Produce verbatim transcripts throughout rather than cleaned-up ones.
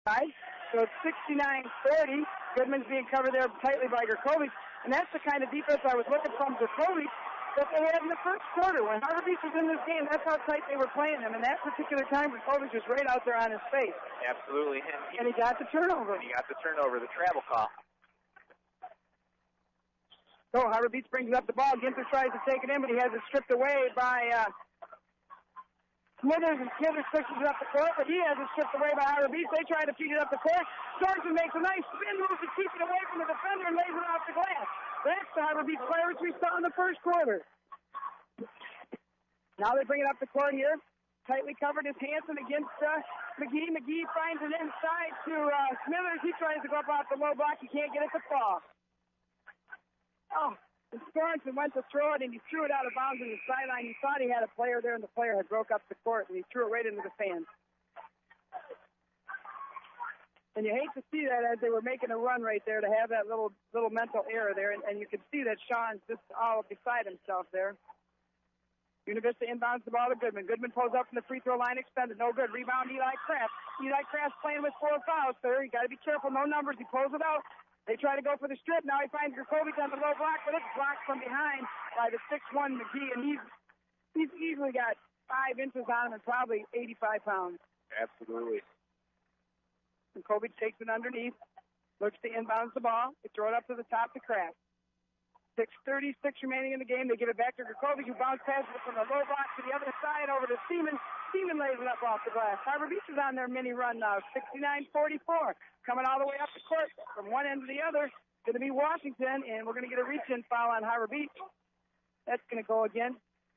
So it's sixty-nine forty. Goodman's being covered there tightly by Gurkovich. And that's the kind of defense I was looking from Gurkovich that they had in the first quarter. When Harbor Beach was in this game, that's how tight they were playing him. And that particular time, Gurkovich was right out there on his face. Absolutely. And he, and he got the turnover. And he got the turnover, the travel call. So Harbor Beach brings up the ball. Ginther tries to take it in, but he has it stripped away by uh, Smithers, and Smithers pushes it up the court, but he has it stripped away by Harbor Beach. They try to feed it up the court. Sorensen makes a nice spin move to keep it away from the defender and lays it off the glass. That's the Harbor Beach player which we saw in the first quarter. Now they bring it up the court here. Tightly covered is Hanson against uh, McGee. McGee finds it inside to uh, Smithers. He tries to go up off the low block. He can't get it to fall. Oh, and Sorensen went to throw it, and he threw it out of bounds in the sideline. He thought he had a player there, and the player had broke up the court, and he threw it right into the fans. And you hate to see that as they were making a run right there, to have that little little mental error there, and, and you can see that Sean's just all beside himself there. Univista inbounds the ball to Goodman. Goodman pulls up from the free throw line, extended, no good. Rebound, Eli Kraft. Eli Kraft playing with four fouls, sir. You got to be careful, no numbers. He pulls it out. They try to go for the strip. Now he finds Gurkovich on the low block, but it's blocked from behind by the six one McGee, and he's he's easily got five inches on him and probably eighty-five pounds. Absolutely. And Gurkovich takes it underneath, looks to inbounds the ball. They throw it up to the top to Kraft. six thirty-six remaining in the game. They give it back to Gurkovich, who bounce passes it from the low block to the other side over to Seaman. Seaman lays it up off the glass. Harbor Beach is on their mini run now, sixty-nine forty-four. Coming all the way up the court from one end to the other. Going to be Washington, and we're going to get a reach-in foul on Harbor Beach. That's going to go again.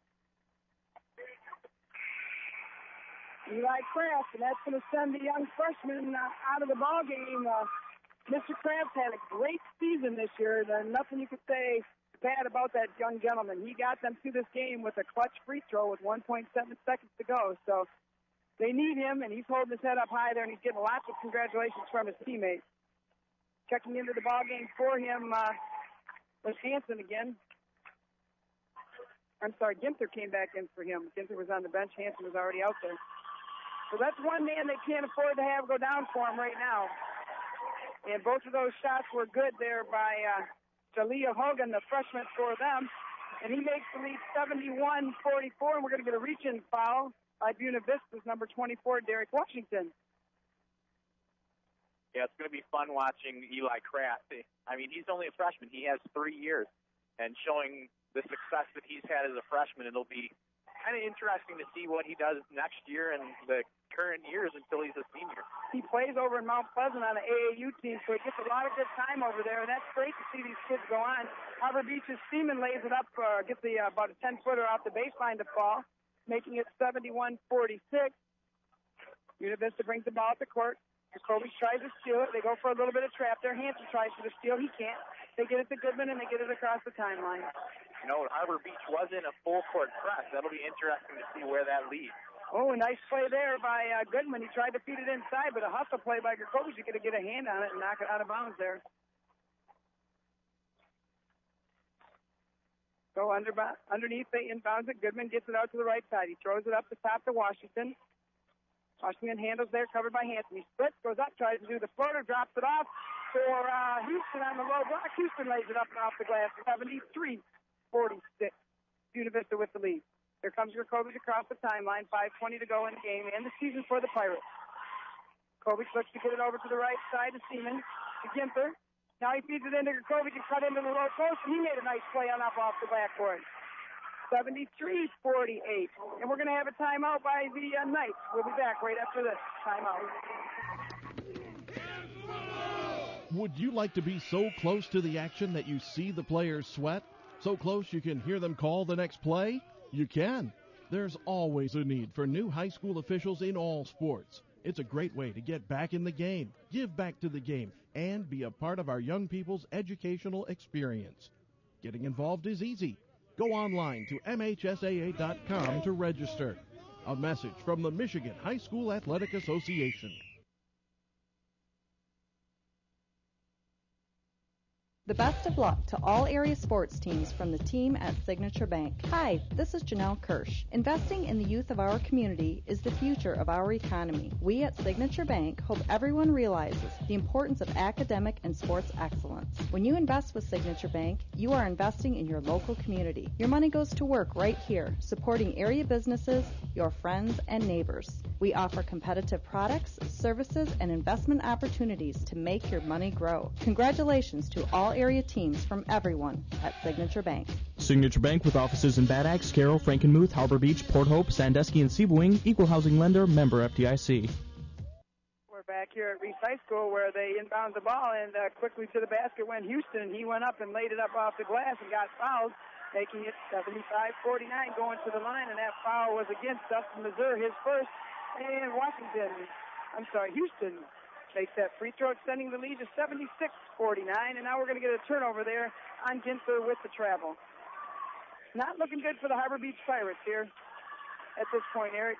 Eli Kraft, and that's going to send the young freshman uh, out of the ball game. Uh, Mister Kraft had a great season this year. There's nothing you could say bad about that young gentleman. He got them to this game with a clutch free throw with one point seven seconds to go. So they need him, and he's holding his head up high there, and he's getting lots of congratulations from his teammates. Checking into the ball game for him uh, was Hanson again. I'm sorry, Ginther came back in for him. Ginther was on the bench. Hanson was already out there. So that's one man they can't afford to have go down for him right now. And both of those shots were good there by uh, Jalea Hogan, the freshman, for them. And he makes the lead seventy-one forty-four, and we're going to get a reach-in foul by Buena Vista's number twenty-four, Derek Washington. Yeah, it's going to be fun watching Eli Kraft. I mean, he's only a freshman. He has three years. And showing the success that he's had as a freshman, it'll be kind of interesting to see what he does next year and the current years until he's a senior. He plays over in Mount Pleasant on an A A U team, so he gets a lot of good time over there, and that's great to see these kids go on. Harbor Beach's Seaman lays it up, uh, gets the uh, about a ten-footer off the baseline to fall, making it seventy-one forty-six. Buena Vista brings the ball up the court. Gurkovich tries to steal it. They go for a little bit of trap there. Hanson tries for the steal. He can't. They get it to Goodman, and they get it across the timeline. You know, Harbor Beach was in a full-court press. That'll be interesting to see where that leads. Oh, a nice play there by uh, Goodman. He tried to feed it inside, but a hustle play by Gurkovich. He's going to get a hand on it and knock it out of bounds there. So under, underneath, they inbounds it. Goodman gets it out to the right side. He throws it up the top to Washington. Washington handles there, covered by Hanson. He splits, goes up, tries to do the floater, drops it off for uh, Houston on the low block. Houston lays it up and off the glass, seventy-three forty-six. Buena Vista with the lead. Here comes Gurkovich across the timeline, five twenty to go in the game, and the season for the Pirates. Gurkovich looks to get it over to the right side to Seaman, to Ginther. Now he feeds it into Gurkovich and cut into the low post, and he made a nice play on up off the backboard. seventy-three forty-eight. And we're going to have a timeout by the uh, Knights. We'll be back right after this timeout. Would you like to be so close to the action that you see the players sweat? So close you can hear them call the next play? You can. There's always a need for new high school officials in all sports. It's a great way to get back in the game, give back to the game, and be a part of our young people's educational experience. Getting involved is easy. Go online to M H S A A dot com to register. A message from the Michigan High School Athletic Association. The best of luck to all area sports teams from the team at Signature Bank. Hi, this is Janelle Kirsch. Investing in the youth of our community is the future of our economy. We at Signature Bank hope everyone realizes the importance of academic and sports excellence. When you invest with Signature Bank, you are investing in your local community. Your money goes to work right here, supporting area businesses, your friends, and neighbors. We offer competitive products, services, and investment opportunities to make your money grow. Congratulations to all area teams from everyone at Signature Bank. Signature Bank with offices in Bad Axe, Carroll, Frankenmuth, Harbor Beach, Port Hope, Sandusky, and Seaboing. Equal housing lender, member F D I C. We're back here at Reese High School where they inbound the ball, and uh, quickly to the basket went Houston. He went up and laid it up off the glass and got fouled, making it seventy-five forty-nine going to the line, and that foul was against Dustin Missouri, his first, and Washington, I'm sorry, Houston makes that free throw, extending the lead to seventy-six forty-nine, and now we're going to get a turnover there on Ginther with the travel. Not looking good for the Harbor Beach Pirates here at this point, Eric.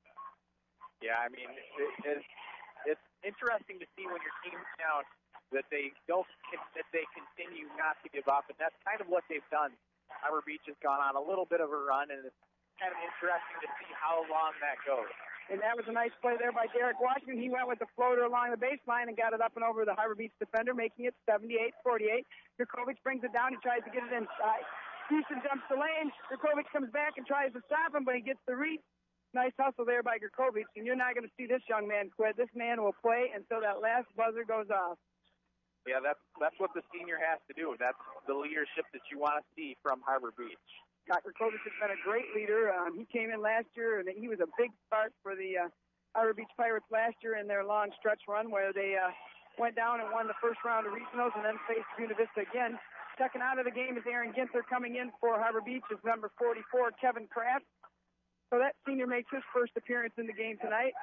Yeah, I mean, it, it, it's interesting to see when your team's down that they don't, that they continue not to give up, and that's kind of what they've done. Harbor Beach has gone on a little bit of a run, and it's kind of interesting to see how long that goes. And that was a nice play there by Derek Washington. He went with the floater along the baseline and got it up and over the Harbor Beach defender, making it seventy-eight forty-eight. Jurkovic brings it down. He tries to get it inside. Houston jumps the lane. Jurkovic comes back and tries to stop him, but he gets the reach. Nice hustle there by Jurkovic, and you're not going to see this young man quit. This man will play until that last buzzer goes off. Yeah, that's that's what the senior has to do. That's the leadership that you want to see from Harbor Beach. Scott Jurkovic has been a great leader. Um, he came in last year, and he was a big start for the uh, Harbor Beach Pirates last year in their long stretch run where they uh, went down and won the first round of regionals and then faced Buena Vista again. Second out of the game is Aaron Ginther. Coming in for Harbor Beach is number forty-four, Kevin Kraft. So that senior makes his first appearance in the game tonight.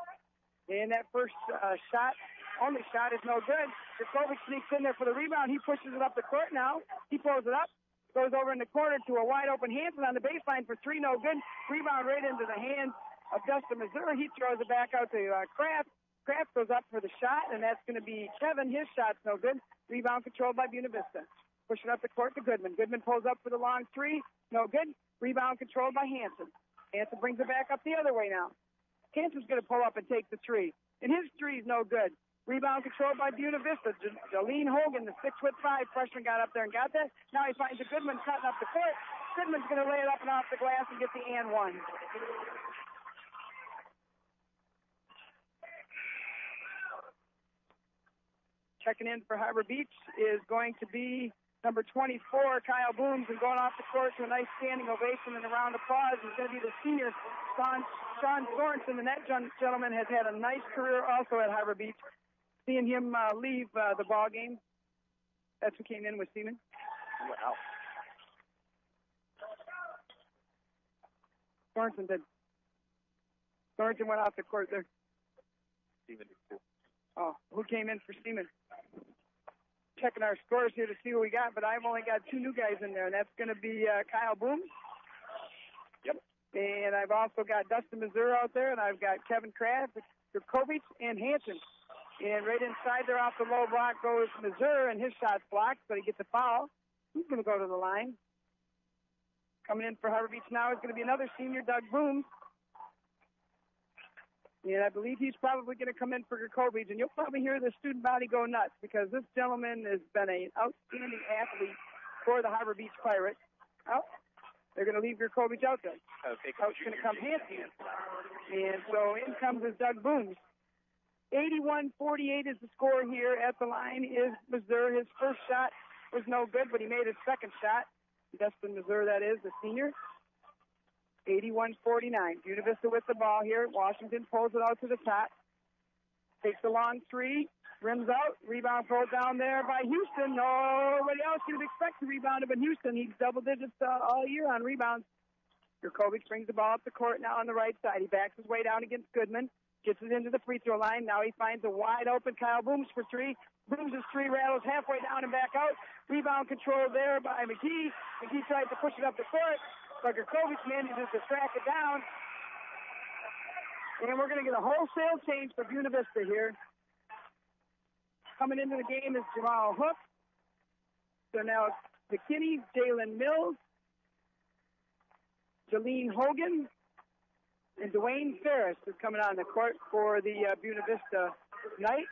And that first uh, shot, only shot, is no good. Jurkovic sneaks in there for the rebound. He pushes it up the court now. He pulls it up. Goes over in the corner to a wide-open Hanson on the baseline for three, no good. Rebound right into the hands of Dustin Missouri. He throws it back out to uh, Kraft. Kraft goes up for the shot, and that's going to be Kevin. His shot's no good. Rebound controlled by Buena Vista. Pushing up the court to Goodman. Goodman pulls up for the long three. No good. Rebound controlled by Hanson. Hanson brings it back up the other way now. Hanson's going to pull up and take the three. And his three's no good. Rebound controlled by Buena Vista. J- Jolene Hogan, the six foot five freshman, got up there and got that. Now he finds a Goodman cutting up the court. Goodman's going to lay it up and off the glass and get the and one. Checking in for Harbor Beach is going to be number twenty-four, Kyle Booms, and going off the court to a nice standing ovation and a round of applause is going to be the senior, Sean, Sean Sorensen. And that gentleman has had a nice career also at Harbor Beach. Seeing him uh, leave uh, the ball game. That's who came in with Seaman. Wow. Sorensen did. Sorensen went off the court there. Seaman did too. Oh, who came in for Seaman? Checking our scores here to see what we got, but I've only got two new guys in there, and that's going to be uh, Kyle Booms. Yep. And I've also got Dustin Missouri out there, and I've got Kevin Kraft, Jurkovic, and Hanson. And right inside there off the low block goes Missouri, and his shot's blocked, but he gets a foul. He's going to go to the line. Coming in for Harbor Beach now is going to be another senior, Doug Booms. And I believe he's probably going to come in for Jurkovic, and you'll probably hear the student body go nuts because this gentleman has been an outstanding athlete for the Harbor Beach Pirates. Oh, they're going to leave Jurkovic out there. Uh, Coach going to come Hanson. And so in comes his Doug Booms. eighty-one forty-eight is the score here at the line is Missouri. His first shot was no good, but he made his second shot. Dustin Missouri, that is, the senior. eighty-one forty-nine. Buena Vista with the ball here. Washington pulls it out to the top. Takes a long three. Rims out. Rebound pulled down there by Houston. Nobody else you'd expect to rebound but Houston. He's double digits uh, all year on rebounds. Jurkovic brings the ball up the court now on the right side. He backs his way down against Goodman. Gets it into the free throw line. Now he finds a wide open Kyle Booms for three. Booms' three rattles halfway down and back out. Rebound controlled there by McGee. McGee tries to push it up the court. But Jurkovic manages to track it down. And we're going to get a wholesale change for Buena Vista here. Coming into the game is Jamal Hook. So now McKinney, Jalen Mills, Jolene Hogan, and Dwayne Ferris is coming on the court for the uh, Buena Vista Knights.